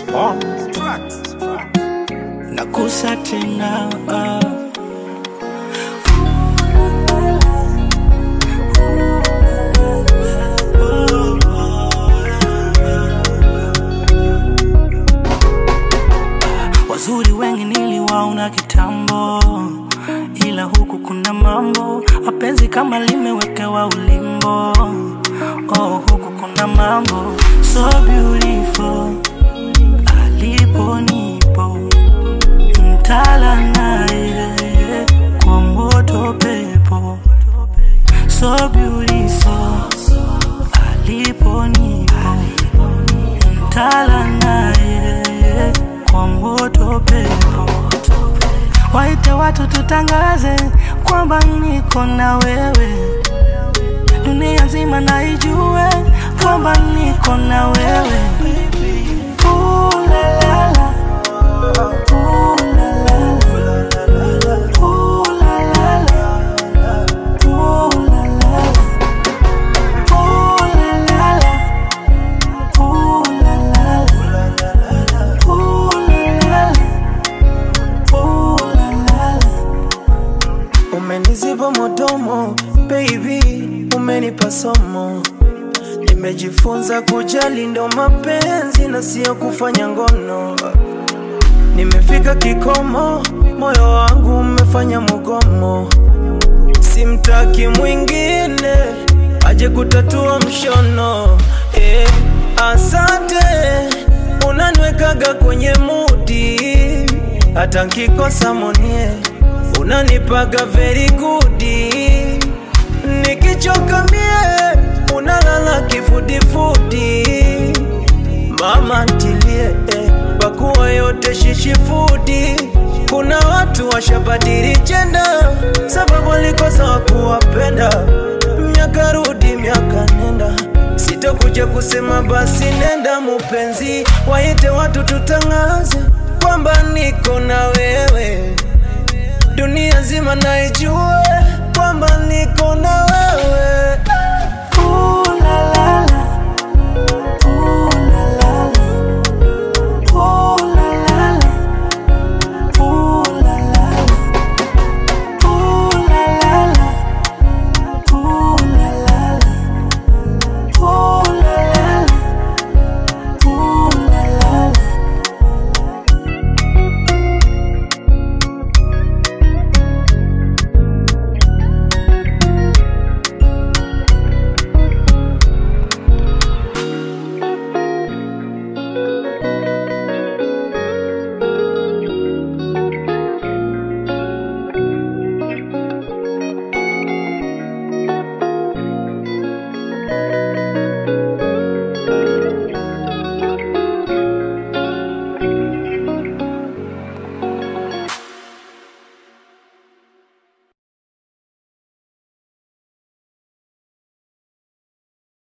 nakusa tena wazuri wengi niliwaona kitambo, ila huku kuna mambo, mapenzi kama limewekewa ulimbo. Oh, huku kuna mambo so beautiful, alipo nipo mtala naye kwa moto pepo. So beautiful, alipo nipo mtala naye kwa moto pepo. Waite watu tutangaze kwamba niko na wewe, dunia nzima na ijue kwamba niko na wewe. Ooh la la la, ooh la la la, ooh la la la, ooh la la la, ooh la la la, ooh la la la, ooh la la la. Umeniziba modomo baby, umenipa somo. Nimejifunza kujali ndo mapenzi na sio kufanya ngono. Nimefika kikomo, moyo wangu umefanya mugomo. Simtaki mwingine aje kutatua mshono. Asante, unaniwekaga kwenye mudi, hata nkikosa monie unanipaga very good. Nikichoka mie unalala kifudifudi. Mama ntilie bakuwa yote shishifudi. Kuna watu washabadili jenda sababu walikosa wakuwapenda. Miaka rudi miaka nenda, sitokuja kusema basi nenda mupenzi. Waite watu tutangaze kwamba niko na wewe, dunia nzima na ijue kwamba niko na wewe.